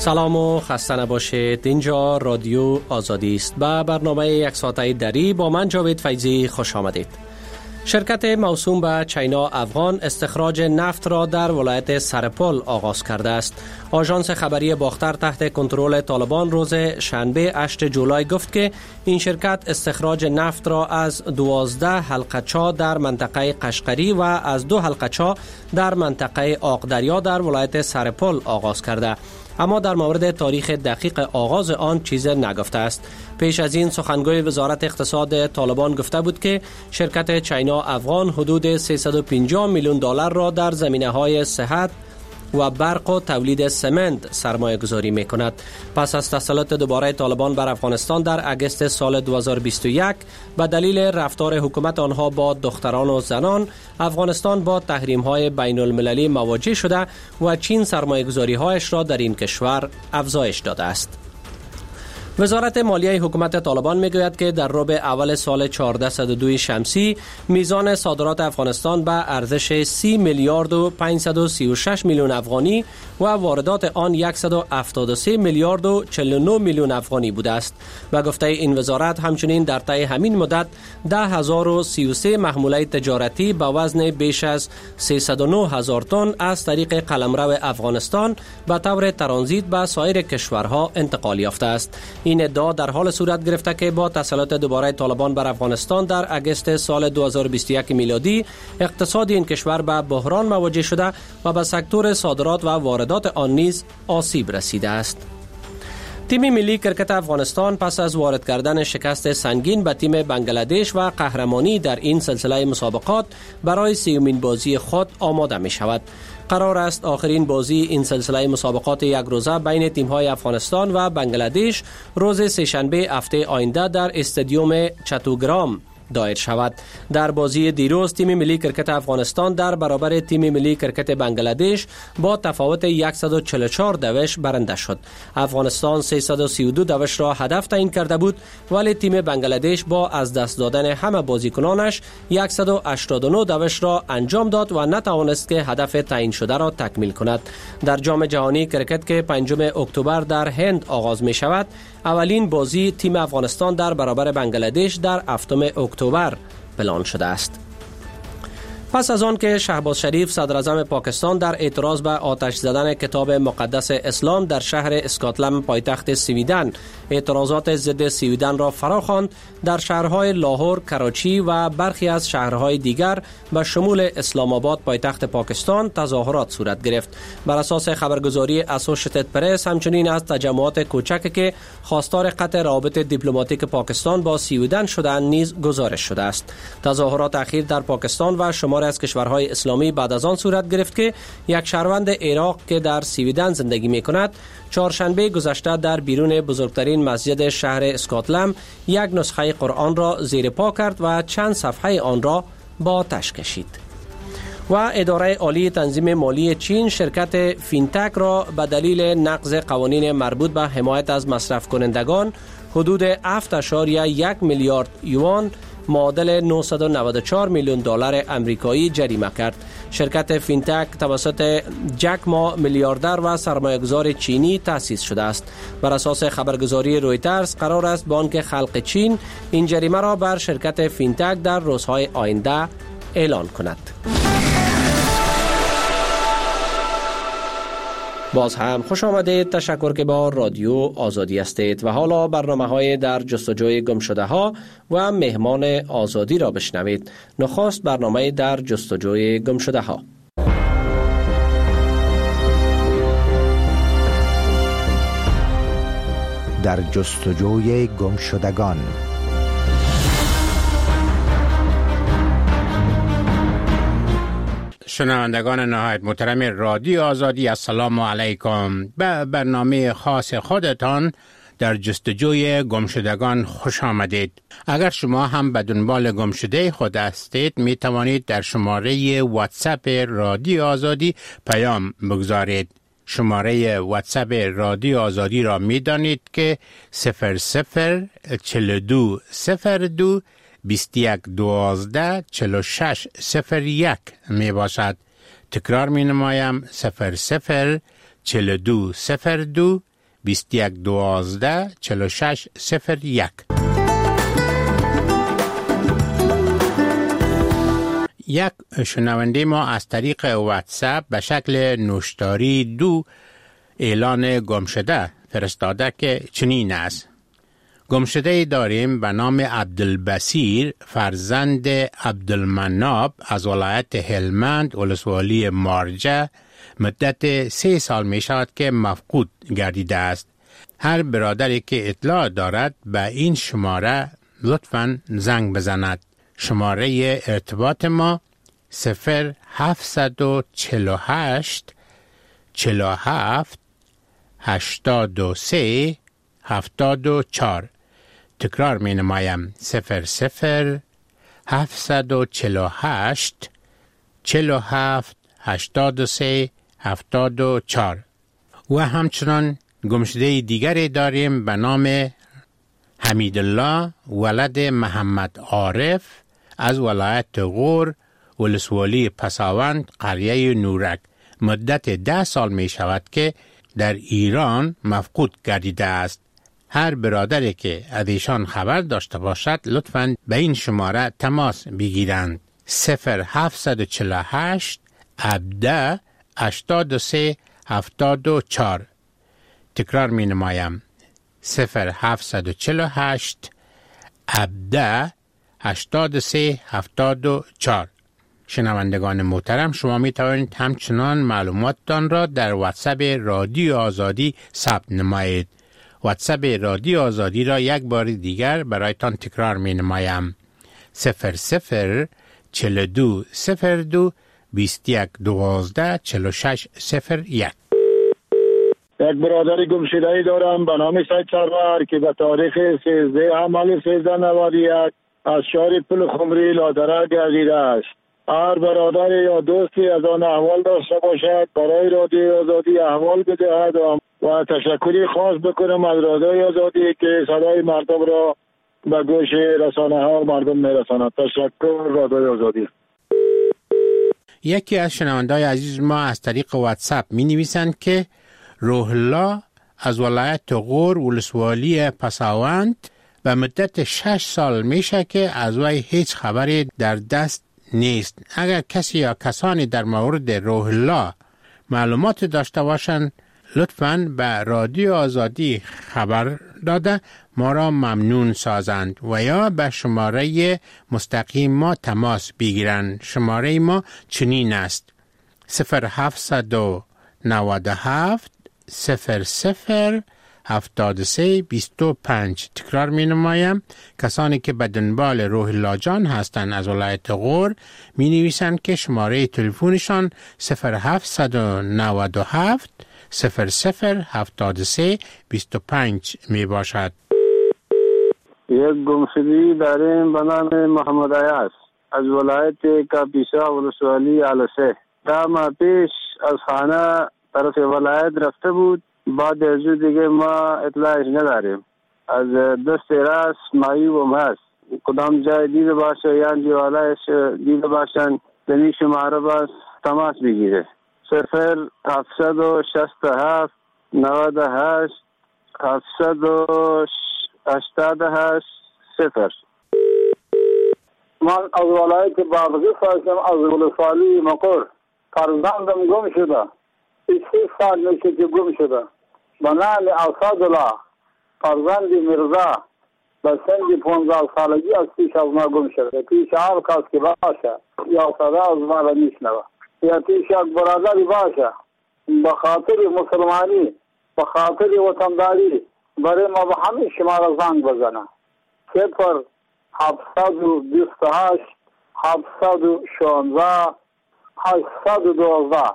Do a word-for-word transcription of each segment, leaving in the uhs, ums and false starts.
سلام و خسته نباشید. اینجا رادیو آزادی است. با برنامه یک ساعته دری با من جاوید فیضی خوش آمدید. شرکت موسوم به چینا افغان استخراج نفت را در ولایت سرپل آغاز کرده است. آژانس خبری باختر تحت کنترل طالبان روز شنبه هشتم جولای گفت که این شرکت استخراج نفت را از دوازده حلقه‌چا در منطقه قشقری و از دو حلقه‌چا در منطقه آقدریا در ولایت سرپل آغاز کرده، اما در مورد تاریخ دقیق آغاز آن چیز نگفته است. پیش از این سخنگوی وزارت اقتصاد طالبان گفته بود که شرکت چینا افغان حدود سیصد و پنجاه میلیون دلار را در زمینه‌های صحت و برق و تولید سمنت سرمایه گذاری می کند. پس از تسلط دوباره طالبان بر افغانستان در اگست سال دو هزار و بیست و یک به دلیل رفتار حکومت آنها با دختران و زنان، افغانستان با تحریم های بین المللی مواجه شده و چین سرمایه گذاری هایش را در این کشور افزایش داده است. وزارت مالیه حکومت طالبان میگوید که در ربع اول سال چهارصد و دو شمسی میزان صادرات افغانستان به ارزش سی میلیارد و پانصد و سی و شش میلیون افغانی و واردات آن صد و هفتاد و سه میلیارد و چهل و نه میلیون افغانی بوده است. و گفته این وزارت همچنین در طی همین مدت ده هزار و سی و سه محموله تجارتی با وزن بیش از سیصد و نه هزار تن از طریق قلمرو افغانستان به طور ترانزیت به سایر کشورها انتقال یافته است. این ادعا در حال صورت گرفته که با تسلط دوباره طالبان بر افغانستان در اگست سال دو هزار و بیست و یک میلادی اقتصاد این کشور به بحران مواجه شده و به سکتور صادرات و واردات آن نیز آسیب رسیده است. تیم ملی کرکت افغانستان پس از وارد کردن شکست سنگین به تیم بنگلادش و قهرمانی در این سلسله مسابقات برای سیومین بازی خود آماده می شود. قرار است آخرین بازی این سلسله مسابقات یک روزه بین تیم‌های افغانستان و بنگلادش روز سه‌شنبه هفته آینده در استادیوم چتوگرام دایر شود. در بازی دیروز تیم ملی کرکت افغانستان در برابر تیم ملی کرکت بنگلادش با تفاوت صد و چهل و چهار دوش برنده شد. افغانستان سیصد و سی و دو دوش را هدف تعیین کرده بود، ولی تیم بنگلادش با از دست دادن همه بازیکنانش صد و هشتاد و نه دوش را انجام داد و نتوانست که هدف تعیین شده را تکمیل کند. در جام جهانی کرکت که پنجم اکتبر در هند آغاز می شود، اولین بازی تیم افغانستان در برابر بنگلادش در هفتم اکتبر پلان شده است. پس از آن که شهباز شریف صدر اعظم پاکستان در اعتراض به آتش زدن کتاب مقدس اسلام در شهر اسکاتلند پایتخت سویدن اعتراضات ضد سویدن را فراخواند، در شهرهای لاهور، کراچی و برخی از شهرهای دیگر به شمول اسلام آباد پایتخت پاکستان تظاهرات صورت گرفت. بر اساس خبرگزاری اسوشیتد پرس همچنین از تجمعات کوچک که خواستار قطع روابط دیپلماتیک پاکستان با سویدن شدند نیز گزارش شده است. تظاهرات اخیر در پاکستان و شمال از کشورهای اسلامی بعد از آن صورت گرفت که یک شهروند عراق که در سویدن زندگی می کند چهارشنبه گذشته در بیرون بزرگترین مسجد شهر اسکاتلند یک نسخه قرآن را زیر پا کرد و چند صفحه آن را با آتش کشید. و اداره عالی تنظیم مالی چین شرکت فینتک را به دلیل نقض قوانین مربوط به حمایت از مصرف کنندگان حدود هفت اشاریه یک میلیارد یوان معادل نهصد و نود و چهار میلیون دلار آمریکایی جریمه کرد. شرکت فینتک توسط جک ما میلیاردر و سرمایه‌گذار چینی تأسیس شده است. بر اساس خبرگزاری رویترز قرار است بانک خلق چین این جریمه را بر شرکت فینتک در روزهای آینده اعلان کند. باز هم خوش آمدید. تشکر که با رادیو آزادی هستید و حالا برنامه های در جستجوی گم شده ها و مهمان آزادی را بشنوید. نخست برنامه در جستجوی گم شده ها. در جستجوی گم شدگان. شنوندگان نهایت محترم رادیو آزادی، السلام علیکم. به برنامه خاص خودتان در جستجوی گمشدگان خوش آمدید. اگر شما هم به دنبال گمشده خود هستید می توانید در شماره واتساپ رادیو آزادی پیام بگذارید. شماره واتساپ رادیو آزادی را می دانید که صفر صفر چهل و دو صفر دو بیست و یک دوازده چهل و شش صفر یک می باشد. تکرار می نمایم صفر صفر چهل و دو صفر دو بیست و یک دوازده چهل و شش صفر یک. یک شنونده ما از طریق واتساپ به شکل نوشتاری دو اعلان گمشده فرستاده که چنین است: گمشده داریم به نام عبدالبصیر فرزند عبدالمناب از ولایت هلمند ولسوالی مارجه. مدت سه سال می شود که مفقود گردیده است. هر برادری که اطلاع دارد به این شماره لطفاً زنگ بزند. شماره ارتباط ما صفر هفتصد و چهل و هشت چهل و هفت هشتاد و سه هفتاد و چهار. تکرار می نمایم: صفر صفر هفتصد و چهل و هشت چهل و هفت هشتاد و سه هفتاد و چهار. و همچنان گمشده دیگری داریم به نام حمیدالله ولد محمد عارف از ولایت غور ولسوالی پساوند قریه نورک. مدت ده سال می شود که در ایران مفقود گردیده است. هر برادری که از ایشان خبر داشته باشد لطفاً به این شماره تماس بگیرند: صفر هفتصد و چهل و هشت هفده هشتاد و سه هفتاد و چهار. تکرار می نمایم: صفر هفتصد و چهل و هشت هفده هشتاد و سه هفتاد و چهار. شنوندگان محترم، شما می توانید همچنان معلوماتتان را در واتساپ رادیو آزادی ثبت نمایید. واتساپ رادیو آزادی را یک بار دیگر برایتان تکرار می نمایم: صفر صفر چهل و دو صفر دو بیست و یک دوازده چهل و شش صفر یک. یک برادر گمشده‌ای دارم به نام سید سرور که به تاریخ سیزده حمل سیزده نود و یک از شهر پل خمری لادره گردیده است. هر برادر یا دوستی از آن احوال داشته باشد برای رادیو آزادی احوال بدهد و تشکری خاص بکنم از رادیو آزادی که صدای مردم را به گوش رسانه ها مردم میرساند. تشکر رادیو آزادی. یکی از شنونده‌های عزیز ما از طریق واتساپ می نویسند که روح الله از ولایت غور ولسوالی پساوند به مدت شش سال میشه که از وی هیچ خبری در دست نیست. اگر کسی یا کسانی در مورد روح الله معلومات داشته باشند لطفاً به رادیو آزادی خبر داده ما را ممنون سازند و یا به شماره مستقیم ما تماس بگیرند. شماره ما چنین است: صفر هفتصد و نود و هفت صفر صفر هفتاد و سه بیست و پنج. تکرار می نمایم: کسانی که به دنبال روح الله جان هستند از ولایت غور می نویسند که شماره تلفنشان صفر هفتصد و نود و هفت صفر صفر هفتاد و سه بیست و پنج می باشد. یک گمشدگی داریم به نام محمد عیاض از ولایت کاپیسا ولسوالی علسه. ده ماه پیش از خانه طرف ولایت رفته بود. بعد از دیگه ما اطلاعش نداریم. از دست راست معیوب هست. کدام جای دیده باشه یا جوالایش دیده باشن دنی شماره باز تماس بگیره. صفر هفتصد و شست و هفت نود و هشت هفتصد و هشتاد و هشت صفر. من از ولایت بابغی هستم از ولسوالی مقر. فرزندم گم شده. سی سال میشه که گم شده. بنال اسدالله فرزند مرزا به سن پانزده سالگی از پیش از ما گم شده. پیش هر کس که باشه یا صدا از ما را میشنوه یا پیش یک برادری باشه به خاطر مسلمانی به خاطر وطنداری برای ما به همین شما را زنگ بزنه. صفر هفتصد و بیست و هشت هفتصد و شانزده هشتصد و دوازده.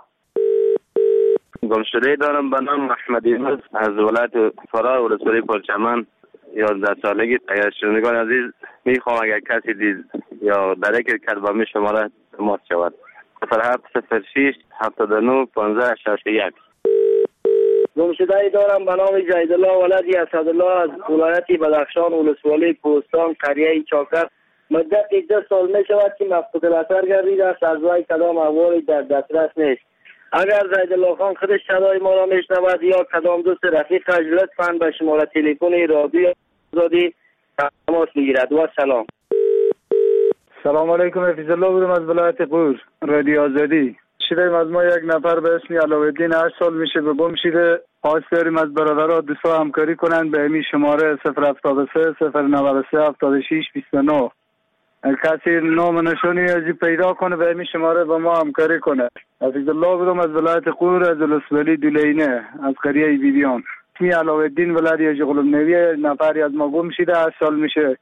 گمشده دارم به نام احمد یونس از ولایت فرا ولسوالی پرچمن. یازده سالگی. اگر شنوندگان عزیز میخوام اگر کسی دید یا درک کرد با می شماره تماس شود. صفر هفت صفر شش هفتاد و نه پانزده شصت و یک. گمشده دارم به نام جیدالله ولدی اسدالله از ولایت بدخشان ولسوالی کوهستان قریه چاکر. مدت ده سال می شود که مفقود الاثر گردیده است. از وی کدام احوالی در دسترس نیست. اگر زیدالله خان خودش صدای ما را میشنود یا کدام دوست رفیقش لطفاً به شماره تلفن رادیو آزادی تماس بگیرد. و سلام. سلام علیکم، حفیظ الله بودم از ولایت غور، رادیو آزادی. شیریم از ما یک نفر به اسم علاءالدین هشت سال میشه به گم شده. خواست داریم از برادرها دوستا همکاری کنند به امی شماره صفر هفتاد و سه صفر نود و سه هفتاد و شش بیست و نه. کسی نام نشانی ازی پیدا کنه به امی شماره با ما همکاری کنه. حفیظ الله بودم از ولایت غور، از الاسولی دولینه، از قریه بیبیان. اسمی علاءالدین ولایت جغلم نویه. نفری از ما گم شده، هشت سال میشه.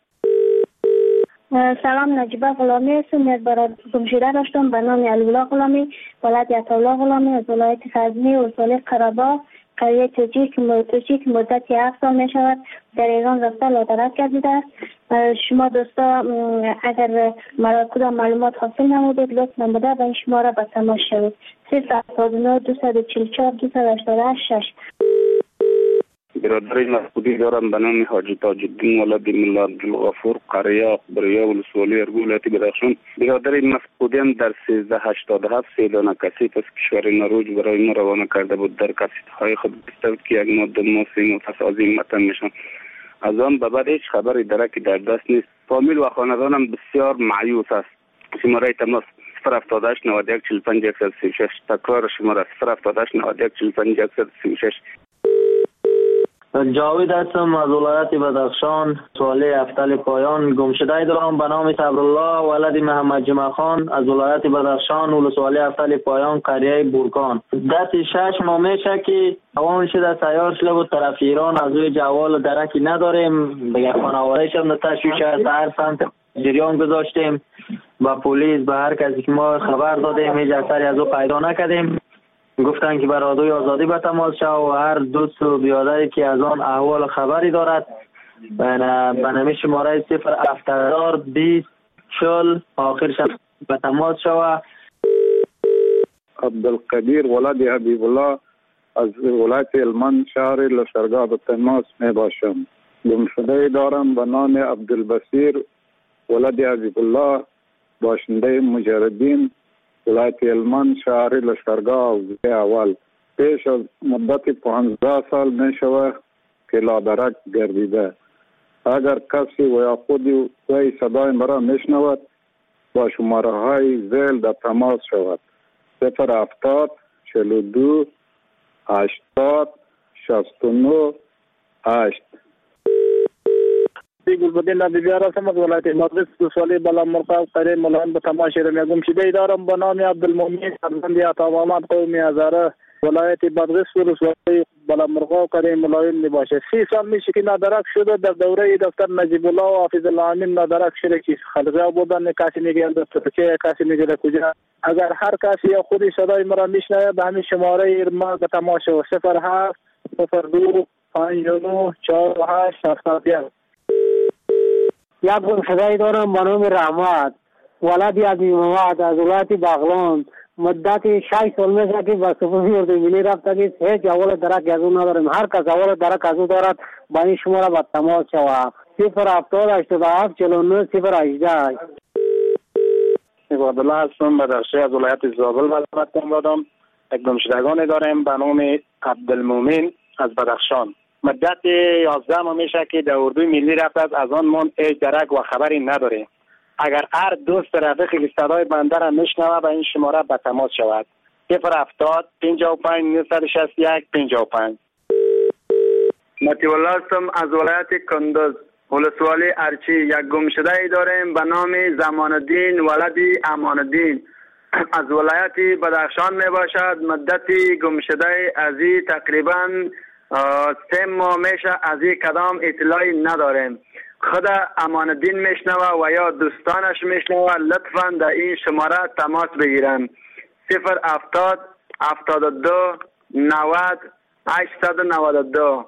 سلام، نجیبه غلامی هستم. یک برای گمشده داشتم به نام علی‌الله غلامی، ولایت عطاالله غلامی، از ولایت غزنی ولسوالی قره‌باغ، قریه توجیه که مدتی هفت سال می شود در ایران رفته لادرک گردیده است. شما دوستا اگر مرا کدام معلومات حاصل نمودید لطف نموده به این شماره به تماس شوید. صفر هفتاد و نه دویست و چهل و چهار دویست و هشتاد و هشت شش. برادر مفقودی دارم به نام حاجی تاج الدین ولد ملا عبدالغفور، قریه بریا ولسوالی ارگو، ولایت بدخشان. برادر مفقودی هم در سیزده هشتاد و هفت سه دانه کاسیت از کشور نروژ برای ما روانه کرده بود. در کاسیت های خود گفته که یک ماده موسی نفس عظیم متن میشن. از آن به بعد هیچ خبری درکی در دست نیست. فامیل و خاندانم بسیار مایوس است. شماره تماس صفر هفتاد و هشت نود و یک چهل و پنج صفر سی و شش. تکرار شماره صفر هفتاد و هشت نود و یک چهل و پنج صفر سی و شش. جاوید هستم از ولایت بدخشان، سوالی افتال پایان. گمشده دارم به نام صبرالله ولد محمد جمعه خان، از ولایت بدخشان، ولسوالی افتال پایان، قریه بورکان. دست شش ماه میشه که هوام شده سیار شده بود طرف ایران. از روی جوال درکی نداریم. بگه خانواده شم تشویش است. هر سمت جریان گذاشتیم با پلیس، به هر کسی که ما خبر دادیم هیچ اثری از او پیدا نکردیم. گفتن که بر رادیوی آزادی به تماس شو و هر دوست و بیادری که از آن احوال خبری دارد به نمی شماره صفر هفتاد بیست چهل آخرش به تماس شو. عبدالقدیر ولد حبیب الله از ولایت هلمند شهر لشکرگاه به تماس می باشم. گمشده دارم به نام عبدالبصیر ولد حبیب الله، باشنده مجردین، ولایت هلمند شهر لشکرگاه اول. پیش از مدت پانزده سال می شود که لادرک گردیده. اگر کسی و یا خودی وی صدای مرا می شنود با شماره های زیل در تماس شود. صفر هفتاد چهل و دو هشتاد شصت و نه هشت. گلبدین نبیار هستم از ولایت مدرس ولسوالی بلامرغ قریه ملان به تماس شدم. گمشده دارم به نام عبدالمؤمن فرزند عطا محمد قومی هزاره، ولایت مدرس ولسوالی بلامرغ قریه ملایون می باشه. سی سال میشه که نادرک شده. در دوره دفتر نجیب الله و حافظ الله امین نادرک شده که خلقه بودن. کسی میگه دفتر که کسی میگه کجا. اگر هر کسی یا خودی صدای مرا میشنوه به همین شماره ما به تماس شو. صفر هفت صفر دو پنج نه چهار هشت هفتاد یک. یک گمشده دارم به نام رحمت ولد عظیم محمد از ولایت بغلان. مدت شش سال میشه که به سپاهی اردوی ملی رفته که هیچ اول درک از او نداریم. هر کس اول درک از او دارد با این شماره به تماس شود. صفر هفتاد هشتاد و هفت چهل و نه صفر هجده. عبادالله هستم بدخشی از ولایت زابل بلدم دادم. یک گمشدگانی داریم به نام عبدالمؤمن از بدخشان. مدت یازده ماه میشه که در اردوی ملی رفته. از آن من هیچ درک و خبری نداره. اگر هر دوست رفیقی که صدای بنده را میشنوه به این شماره به تماس شود. صفر هفتاد پنجاه و پنج نهصد و شصت و یک پنجاه و پنج. مطیع الله هستم از ولایت کندوز، ولسوالی ارچی. یک گمشده ای داریم به نام زمان الدین ولدی امان الدین، از ولایت بدخشان می باشد. مدتی گمشده ازی تقریبا سه ماه میشه. از این کدام اطلاعی نداریم. خود امان الدین میشنوه و یا دوستانش میشنوه لطفاً در این شماره تماس بگیرن. صفر هفتاد هفتاد و دو نود هشتصد و نود و دو.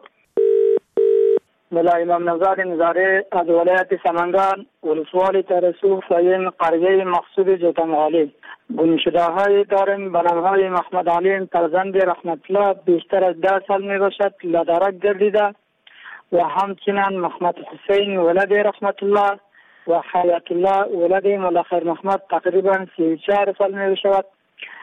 ملا امام نزار نزاری از ولایت سمنگان، ولسوالی ترسو سایم قریه مقصود جوتمغالی. گمشده های داریم به نام های محمد علیم فرزند رحمت الله، بیشتر از ده سال می باشد لادرک گردیده. و همچنین محمد حسین ولد رحمت الله و حیات الله ولد ملا خیر محمد تقریبا سی و چهار سال می باشد.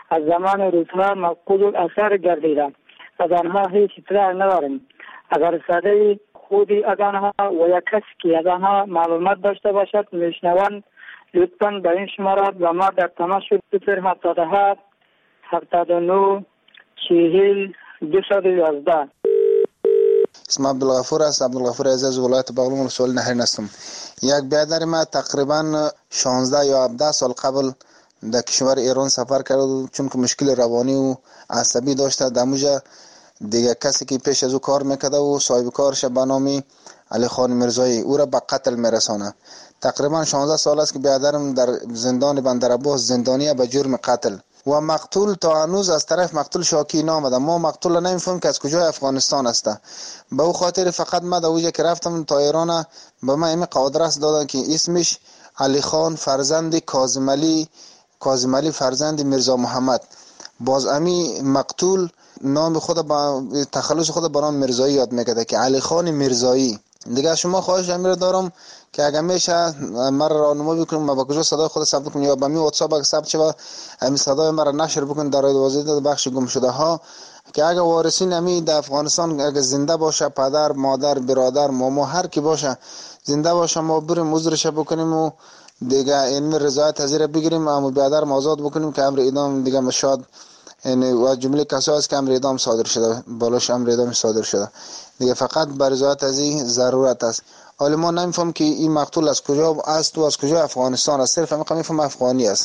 از زمان روزها مفقود الاثر گردیده. از آنها هیچ اطلاع نداریم. اگر صدای خودی از آنها و یا کسی که از آنها معلومات داشته باشد میشنوند لطفاً به این شماره و ما در تماس شد صفر هفتاد و هفت هفتاد و نه چهل دویست و یازده. اسم عبدالغفور است. عبدالغفور عزیز ولایت بغلان ولسوالی نهرین هستم. یک برادر ما تقریبا شانزده یا هفده سال قبل در کشور ایران سفر کرد چون که مشکل روانی و عصبی داشته. دموجا دیگه کسی که پیش از او کار میکرده و صاحب کارش به نام علی خان میرزایی او را به قتل میرسانه. تقریبا شانزده سال است که برادرم در زندان بندرعباس زندانیه به جرم قتل و مقتول تا هنوز از طرف مقتول شاکی نامده. ما مقتول نمیفهمیم که از کجای افغانستان است. به او خاطر فقط ما در اوجه که رفتم تا ایران به ما این قادرست دادن که اسمش علی خان فرزند کاظم علی کاظم علی فرزند میرزا محمد. باز امی مقتول نام خود با تخلص خود به نام میرزایی یاد میکرده که علی خان میرزایی. دیگه شما خواهش امیر دارم که اگر میشه مرا راهنمایی بکنیم ما با کجا صدای خود ثبت کنیم یا با می واتساپ اگه ثبت شه همین صدای مرا نشر بکنید در دوازده بخش گم شده ها که اگر وارثین امی در افغانستان اگر زنده باشه پدر مادر برادر ماما هر کی باشه زنده باشه ما بریم عذرش بکنیم و دیگه این رضایت حاضر بگیریم اما برادر آزاد بکنیم که امر اعدام دیگه مشاد یعنی و جمله کسایی است که امر اعدام صادر شده بالاش امر اعدام صادر شده دیگه فقط بر رضایت از این ضرورت است. حالا ما نمیفهم که این مقتول از کجا است و از کجا افغانستان است. صرف همین میفهم افغانی است.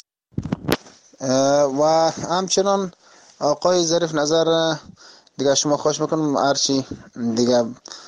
و همچنان آقای ظریف نظر دیگه شما خواهش میکنم هرچی دیگه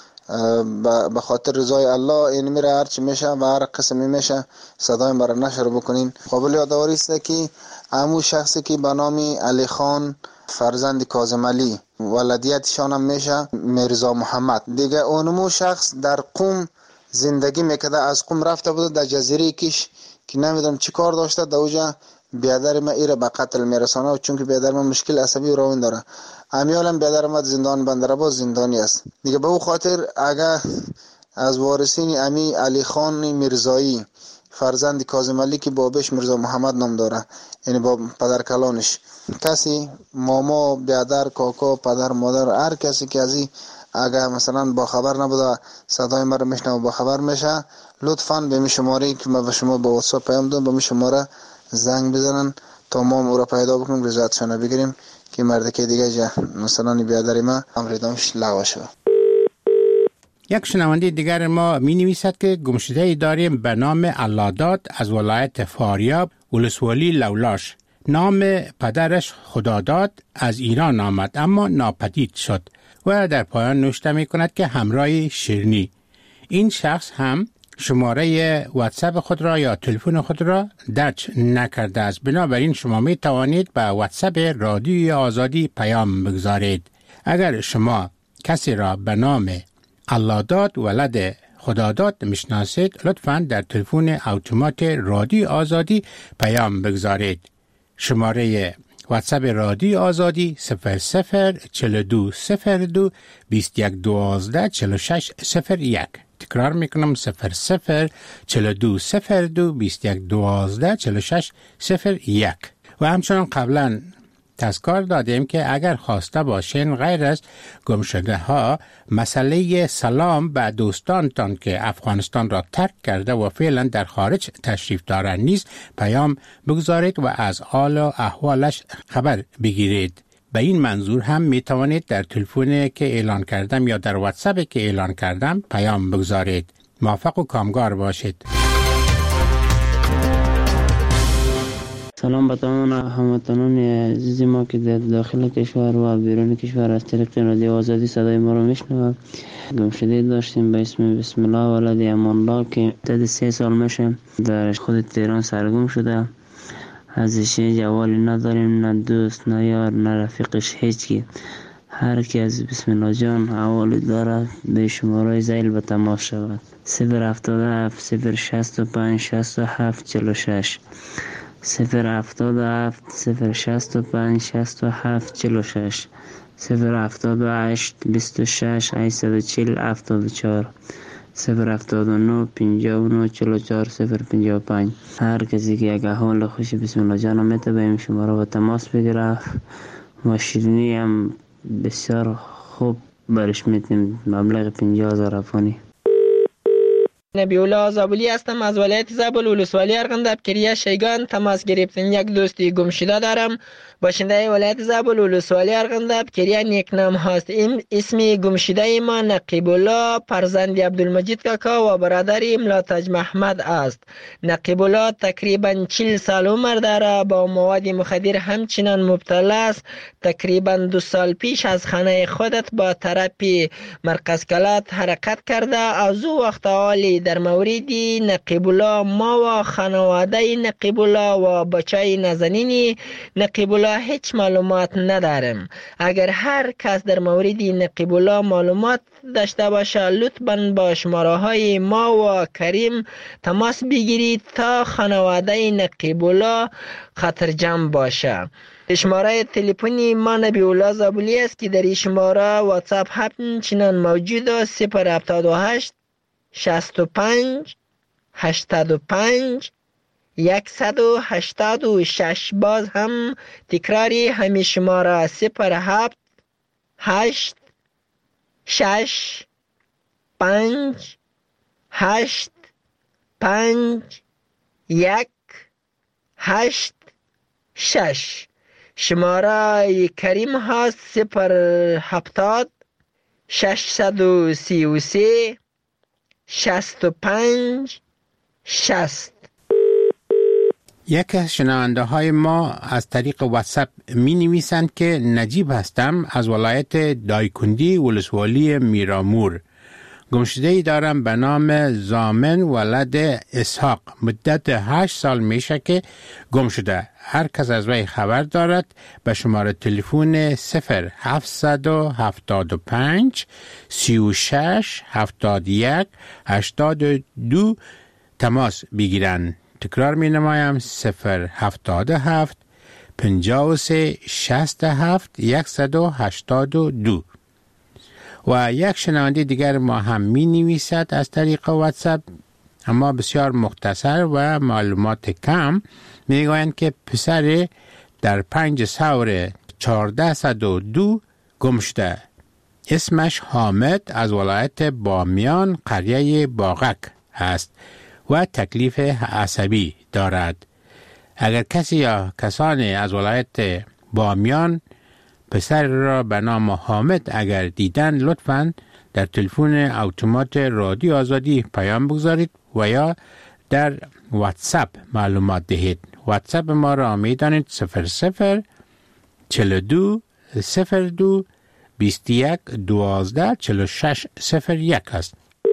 به خاطر رضای الله این میره هرچی میشه و هر قسمی میشه صدای مرا نشر بکنین. قابل یادآوری است که همون شخصی که به نام علی خان فرزند کاظم علی ولادیتشان هم میشه میرزا محمد. دیگه اونمو شخص در قم زندگی میکرده از قم رفته بوده در جزیره کش که نمیدونم چی کار داشته در اوجا بیادر ما ایره به قتل میرسانه و چون که بیادر ما مشکل عصبی و روان داره امیالم بیادر ما زندان بندرعباس زندانی است. دیگه به او خاطر اگر از وارثین امی علی خان میرزایی فرزند کاظم علی که بابش میرزا محمد نام داره یعنی با پدر کلانش کسی ماما بیادر کاکا پدر مادر هر کسی که ازی اگر مثلا با خبر نبوده صدای ما رو میشنوه با خبر میشه لطفاً به می شماره که ما به شما با واتساپ پیام دادم به می شماره زنگ بزنن تا ما او را پیدا بکنیم رضایتشان بگیریم که مرد که دیگه جا مثلا بیادر ما امر اعدامش لغو شود. یک شنونده دیگر ما می نویسد که گمشده داریم به نام اللهداد از ولایت فاریاب ولسوالی لولاش. نام پدرش خداداد از ایران آمد اما ناپدید شد و در پایان نوشته می کند که همراه شیرنی. این شخص هم شماره واتساپ خود را یا تلفن خود را درج نکرده است. بنابراین شما می توانید به واتساپ رادیوی آزادی پیام بگذارید. اگر شما کسی را به نام اللهداد ولد خداداد میشناسید لطفاً در تلفن اتومات رادیو آزادی پیام بگذارید. شماره واتساپ رادیو آزادی صفر صفر چهل و دو صفر دو بیست و یک دوازده چهل و شش صفر یک. تکرار میکنم صفر صفر چهل و دو صفر دو بیست و یک دوازده چهل و شش صفر یک. و همچنان قبلا تذکر دادیم که اگر خواسته باشین غیر از گمشده ها مسئله سلام به دوستانتان که افغانستان را ترک کرده و فعلا در خارج تشریف دارند نیز پیام بگذارید و از حال و احوالش خبر بگیرید. به این منظور هم می توانید در تلفن که اعلان کردم یا در واتساپ که اعلان کردم پیام بگذارید. موفق و کامگار باشید. سلام به تمام هموطنان عزیز ما که در داخل کشور و بیرون کشور از طریق رادیو آزادی صدای ما رو میشنوند. گمشده داشتیم به اسم بسم الله ولد امان الله که تعداد سه سال میشه در خود تهران سرگم شده. ازش جوالی نداریم، نه دوست نه یار نه رفیقش، هیچ کی. هر کی از بسم الله جان حوالی داره به شماره زیل به تماس شود. صفر هفتاد و هفت صفر شصت و پنج شصت و هفت چهل و شش صفر هفتاد و هفت صفر شصت و پنج شصت و هفت چهل و شش صفر هفتاد و هشت بیست و شش هشتصد و چهل هفتاد و چهار صفر هفتاد و نه پنجاه و نه چهل و چهار صفر پنجاه و پنج. هر کسی که یک احوال خوشی بسم الله جان میته به این شماره و تماس بگیره و شیرینی هم بسیار خوب برش میتیم، مبلغ پنجاه هزار افغانی. نبی الله زابلی هستم از ولایت زابل ولسوالی ارغنداب کریه شیگان. تماس گرفتن یک دوستی گم شده دارم، باشنده ولایت زابل ولسوالی ارغنداب کریه نیکنام هست. این اسم گم شده ما نقیب الله فرزند عبدالمجید کاکا و برادر ملاتج محمد است. نقیب الله تقریبا چهل سال عمر داره، با مواد مخدر همچنان مبتلا است. تقریبا دو سال پیش از خانه خودت با تراپی مرکز کلات حرکت کرده. از او وقت حالی در مورد نقیب الله ما و خانواده نقیب الله و بچه نازنین نقیب الله هیچ معلومات ندارم. اگر هر کس در مورد نقیب الله معلومات داشته باشه لطفاً با شماره های ما و کریم تماس بگیرید تا خانواده نقیب الله خطرجم باشه. شماره تلفنی ما نبی الله زابلی است که در این شماره واتساپ همچنان موجود است. صفر هفتاد و هشت شصت و پنج هشتاد و پنج صد و هشتاد و شش. باز هم تکراری همین شماره صفر هفت هشت شش پنج هشت پنج یک هشت شش. شماره کریم هست صفر هفتاد ششصد و سی و سه شصت و پنج شصت. یک از شنونده های ما از طریق واتساپ می نویسند که نجیب هستم از ولایت دایکندی ولسوالی میرامور. گمشده‌ای دارم به نام زامن ولد اسحاق. مدت هشت سال میشه که گم شده. هر کس از وی خبر دارد به شماره تلفن صفر هفتصد و هفتاد و پنج سی و شش هفتاد و یک هشتاد و دو تماس بگیرند. تکرار می نمایم صفر هفتاد و هفت پنجاه و سه شصت و هفت صد و هشتاد و دو. و یک شنونده دیگر ما هم می نویسد از طریق واتساپ، اما بسیار مختصر و معلومات کم. می گویند که پسر در پنج سور چهارده صد و دو گم شده. اسمش حامد از ولایت بامیان قریه باغک است و تکلیف عصبی دارد. اگر کسی یا کسانی از ولایت بامیان پسر را به نام حامد اگر دیدن لطفاً در تلفن اتومات رادیو آزادی پیام بگذارید و یا در واتساپ معلومات دهید. واتساپ ما را می دانید صفر صفر چهل و دو صفر دو بیست و یک دوازده چهل و شش صفر یک است.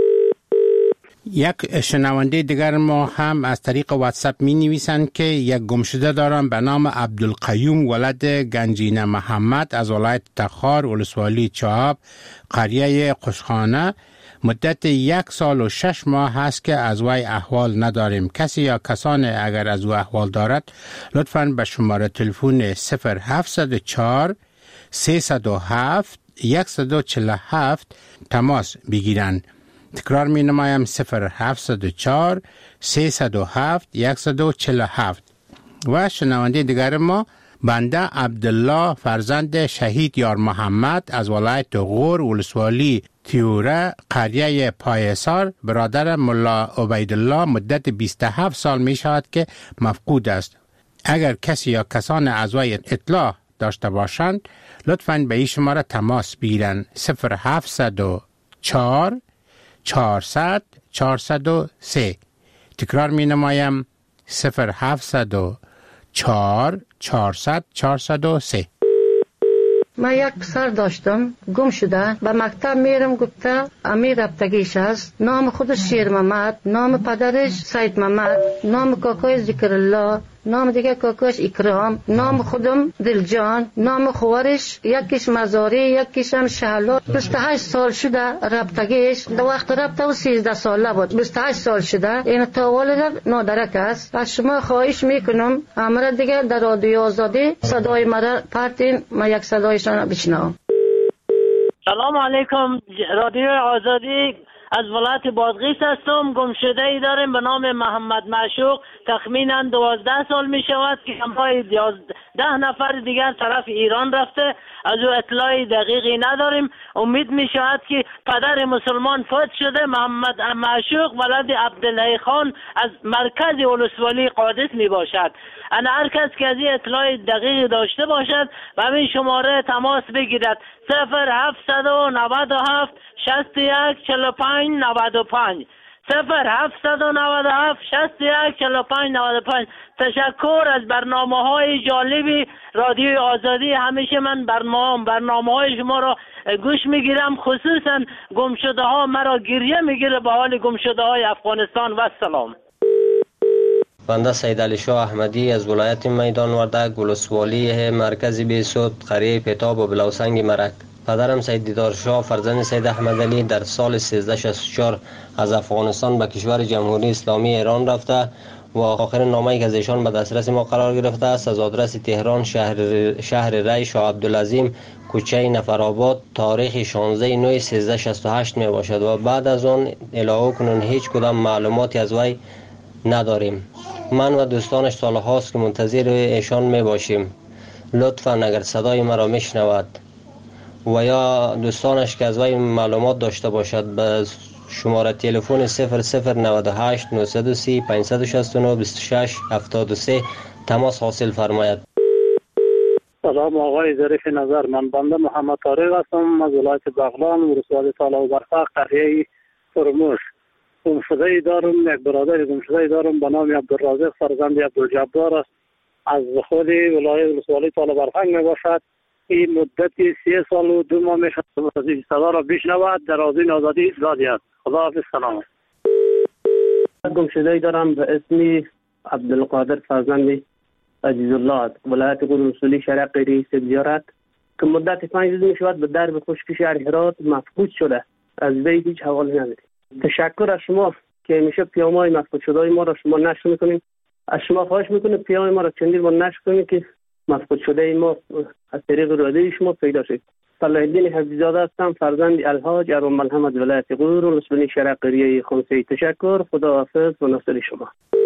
یک شنونده دیگر ما هم از طریق واتساپ می نویسند که یک گمشده دارم به نام عبدالقیوم ولد گنجینه محمد از ولایت تخار ولسوالی چهاب قریه قشخانه. مدت یک سال و شش ماه هست که از وی احوال نداریم. کسی یا کسان اگر از او احوال دارد لطفاً به شماره تلفن صفر هفتصد و چهار سیصد و هفت صد و چهل و هفت تماس بگیرند. تکرار می نمایم صفر هفتصد و چهار سیصد و هفت صد و چهل و هفت. و شنونده دیگر ما بنده عبدالله فرزند شهید یار محمد از ولایت غور ولسوالی تیوره قریه پایسار برادر ملا عبیدالله مدت بیست و هفت سال می شود که مفقود است. اگر کسی یا کسان از وی اطلاع داشته باشند لطفاً به این شماره تماس بگیرند صفر هفتصد و چهار چهارصد چهارصد و سه. تکرار می نمایم صفر هفتصد و چهار چهارصد چهارصد و سه. من یک پسر داشتم گم شده، به مکتب میرم گفته امیر رفتگیش است. نام خودش شیر محمد، نام پدرش سید محمد، نام کاکای ذکر الله، نام دیگه کاکاش اکرام، نام خودم دلجان، نام خوارش یکیش مزاری یکیش هم شهلا. بیست و هشت سال شده رفتگیش. در وقت رفته و سیزده ساله بود. بیست و هشت سال شده. این تاولد نادرک است. از شما خواهش میکنم امر دیگه در رادیو آزادی صدای مرا پرتین، ما یک صدایشان بشنوم. سلام علیکم رادیو آزادی. از ولایت بادغیس هستم. گمشده ای داریم به نام محمد معشوق، تخمینا دوازده سال می شود که همراه ده نفر دیگر طرف ایران رفته. از او اطلاعی دقیقی نداریم. امید می شود که پدر مسلمان فوت شده. محمد معشوق ولد عبدالله خان از مرکز ولسوالی قادس می باشد. انا هر کس که از این اطلاع دقیق داشته باشد و همین شماره تماس بگیرد: صفر هفتصد و نود و هفت شصت و یک چهل و پنج نود و پنج صفر هفتصد و نود و هفت شصت و یک چهل و پنج نود و پنج. تشکر از برنامه های جالبی رادیو آزادی. همیشه من برنامه برنامه های شما را گوش میگیرم، خصوصا گمشده ها مرا گریه میگیره به حال گمشده های افغانستان. و سلام. بنده سید علی شاه احمدی از ولایت میدان وردک، ولسوالی مرکز بیسود، قریه پیتاب و بلوسنگ مرک. پدرم سید دیدار شاه فرزند سید احمد علی در سال سیزده شصت و چهار از افغانستان به کشور جمهوری اسلامی ایران رفته و آخرین نامه‌ای که از ایشان به دسترس ما قرار گرفته است از آدرس تهران، شهر شهر ری، شاه عبدالعظیم، کوچه نفرآباد، تاریخ شانزده نوامبر سیزده شصت و هشت می باشد و بعد از آن الهو کنون هیچ کدام معلوماتی از وی نداریم. من و دوستانش سال هاست که منتظر ایشان می باشیم. لطفاً اگر صدای مرا میشنود و یا دوستانش که از وی معلومات داشته باشد به شماره تلفن صفر صفر نود و هشت نهصد و سی پانصد و شصت و نه بیست و شش هفتاد و سه تماس حاصل فرماید. سلام آقای ظریف نظر، من بنده محمد طارق هستم از ولایت بغلان، ولسوالی طالع برفق، قریه فرموش. گمشده ای دارم، یک برادر گمشده ای دارم به نام عبدالرازق فرزند عبدالجبار است. از خود ولایت ولسوالی طالع برفق می باشد. این مدتی سی سال و دو ماه می شود صدا را بشنود. در آذین آزادی زادی است. خداحافظ. سلام. گمشده ای دارم به اسم عبدالقادر فرزند عزیز الله، ولایت ولسوالی شهر قریه سبزیارت که مدت پنج روز می شود به درب خشکی شهر هرات مفقود شده. از وی هیچ حوالی نداریم. تشکر از شما که همیشه پیام‌های مفقود شده ما را شما نشر میکنیم. از شما خواهش میکنیم پیام ما را چندین بار نشر کنید که مفقود شده ما از طریق رادیو شما پیدا شد. صلاح الدین حفیظ‌زاده هستم، فرزند الحاج ابو محمد ولایت غور ولسوالی شهر قریه خمسی. تشکر. خداحافظ و ناصر شما.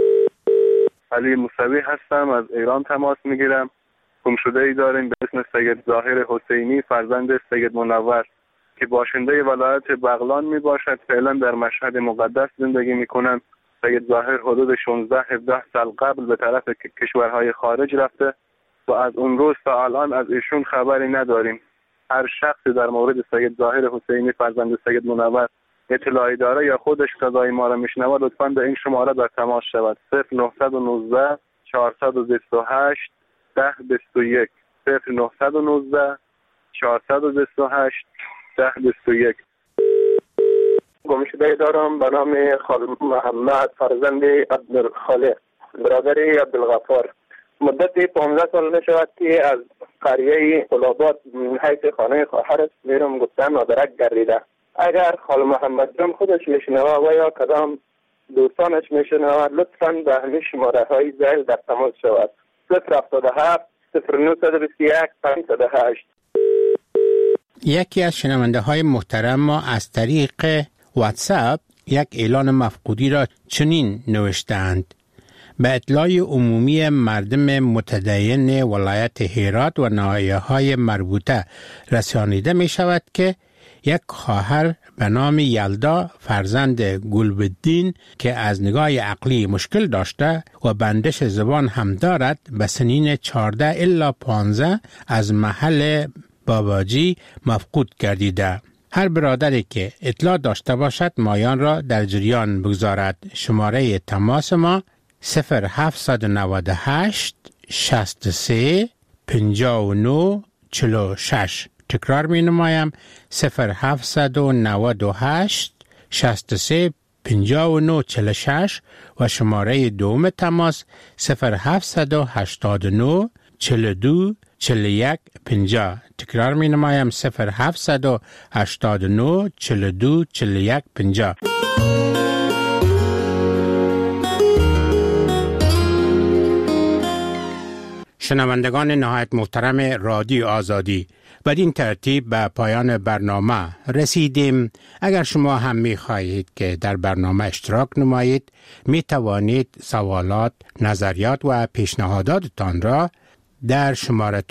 علی موسوی هستم، از ایران تماس میگیرم. گمشده ای داریم به اسم سید ظاهر حسینی فرزند سید منور که باشنده ولایت بغلان می باشد. فعلا در مشهد مقدس زندگی می کنند. سید ظاهر حدود شانزده هفده سال قبل به طرف کشورهای خارج رفته و از اون روز تا الان از ایشون خبری نداریم. هر شخصی در مورد سید ظاهر حسینی فرزند سید منور اطلاعی داره یا خودش صدای ما را میشنود لطفاً به این شماره در تماس شود: صفر نهصد و نوزده چهارصد و بیست و هشت ده بیست و یک صفر نهصد و نوزده چهارصد و بیست و هشت ده بیست و یک. گمشده دارم به نام خالد محمد فرزند عبدالخالق برادر عبدالغفار. مدت پانزده سال می شود که از قریه قلابات حیث خانه خواهرش میرم گفتن مادرک گردیده. اگر خال محمد جان خودش میشنوه و یا کدام دوستانش میشنوه لطفاً به همین شماره های زیل در تماس شود: صفر هفتاد و هفت صفر نهصد و بیست و یک پانصد و هشت. یکی از شنونده های محترم ما از طریق واتساپ یک اعلان مفقودی را چنین نوشتند: به اطلاع عمومی مردم متدین ولایت هرات و ناحیه‌های مربوطه رسانیده می شود که یک خواهر به نام یلدا فرزند گلبدین که از نگاه عقلی مشکل داشته و بندش زبان هم دارد به سنین چهارده الا پانزده از محل باباجی مفقود گردیده. هر برادری که اطلاع داشته باشد مایان را در جریان بگذارد. شماره تماس ما صفر هفتصد و نود و هشت شصت و سه پنجاه و نه چهل و شش. تکرار می نمایم: صفر هفتصد و نود و هشت شصت و سه پنجاه و نه چهل و شش و شماره دوم تماس صفر هفتصد و هشتاد و نه چهل و دو چهل و یک پنجاه. تکرار می نمایم: صفر هفتصد و هشتاد و نه چهل و دو چهل و یک پنجاه. شنوندگان نهایت محترم رادیو آزادی، بدین ترتیب به پایان برنامه رسیدیم. اگر شما هم می خواهید که در برنامه اشتراک نمایید، می توانید سوالات، نظریات و پیشنهاداتتان را در شماره